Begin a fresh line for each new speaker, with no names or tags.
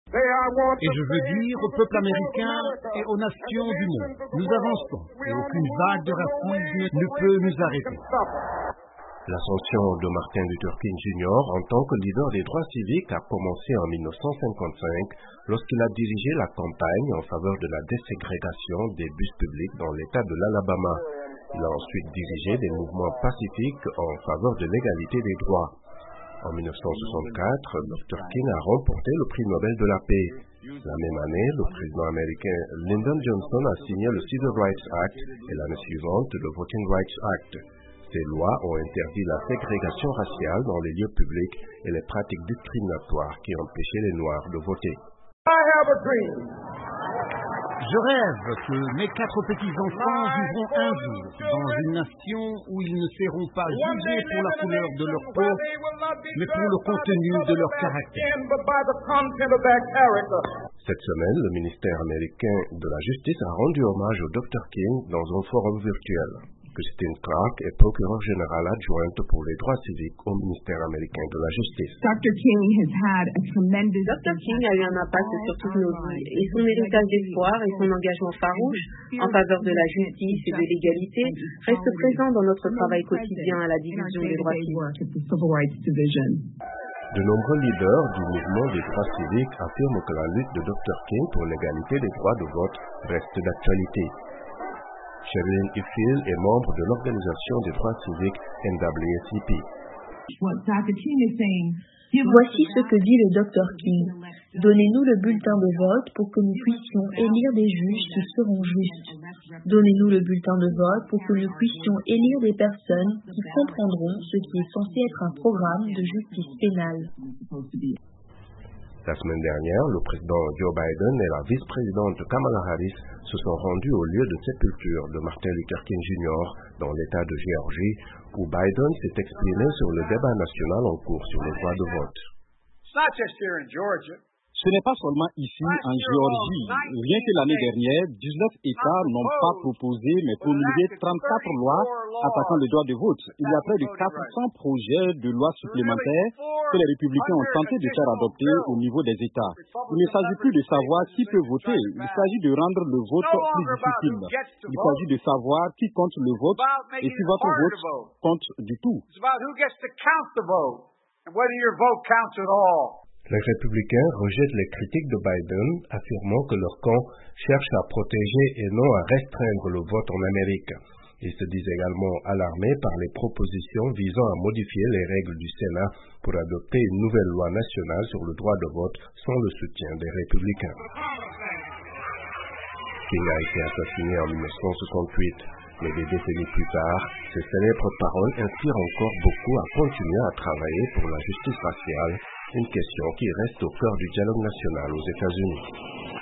Et je veux dire au peuple américain et aux nations du monde, nous avançons et aucune vague de racisme ne peut nous arrêter.
L'ascension de Martin Luther King Jr. en tant que leader des droits civiques a commencé en 1955 lorsqu'il a dirigé la campagne en faveur de la déségrégation des bus publics dans l'État de l'Alabama. Il a ensuite dirigé des mouvements pacifiques en faveur de l'égalité des droits. En 1964, Dr. King a remporté le prix Nobel de la paix. La même année, le président américain Lyndon Johnson a signé le Civil Rights Act et l'année suivante le Voting Rights Act. Ces lois ont interdit la ségrégation raciale dans les lieux publics et les pratiques discriminatoires qui empêchaient les Noirs de voter.
Je rêve que mes 4 petits-enfants vivront un jour dans une nation où ils ne seront pas jugés pour la couleur de leur peau, mais pour le contenu de leur caractère.
Cette semaine, le ministère américain de la Justice a rendu hommage au Dr. King dans un forum virtuel. Christine Clark est procureure générale adjointe pour les droits civiques au ministère américain de la Justice.
Dr. King a eu un impact sur toutes nos vies et son héritage d'espoir et son engagement farouche en faveur de la justice et de l'égalité reste présent dans notre travail quotidien à la division des droits civiques.
De nombreux leaders du mouvement des droits civiques affirment que la lutte de Dr. King pour l'égalité des droits de vote reste d'actualité. Sherilyn Ifill est membre de l'organisation des droits civiques NAACP.
Voici ce que dit le Dr. King. Donnez-nous le bulletin de vote pour que nous puissions élire des juges qui seront justes. Donnez-nous le bulletin de vote pour que nous puissions élire des personnes qui comprendront ce qui est censé être un programme de justice pénale.
La semaine dernière, le président Joe Biden et la vice-présidente Kamala Harris se sont rendus au lieu de sépulture de Martin Luther King Jr. dans l'État de Géorgie, où Biden s'est exprimé sur le débat national en cours sur le droit de vote.
Ce n'est pas seulement ici, en Géorgie. Rien que l'année dernière, 19 États n'ont pas proposé mais promulgué 34 lois attaquant le droit de vote. Il y a près de 400 projets de lois supplémentaires que les républicains ont tenté de faire adopter au niveau des États. Il ne s'agit plus de savoir qui peut voter, il s'agit de rendre le vote plus difficile. Il s'agit de savoir qui compte le vote et si votre vote compte du tout.
Les républicains rejettent les critiques de Biden, affirmant que leur camp cherche à protéger et non à restreindre le vote en Amérique. Ils se disent également alarmés par les propositions visant à modifier les règles du Sénat pour adopter une nouvelle loi nationale sur le droit de vote sans le soutien des républicains. King a été assassiné en 1968, mais des décennies plus tard, ses célèbres paroles inspirent encore beaucoup à continuer à travailler pour la justice raciale, une question qui reste au cœur du dialogue national aux États-Unis.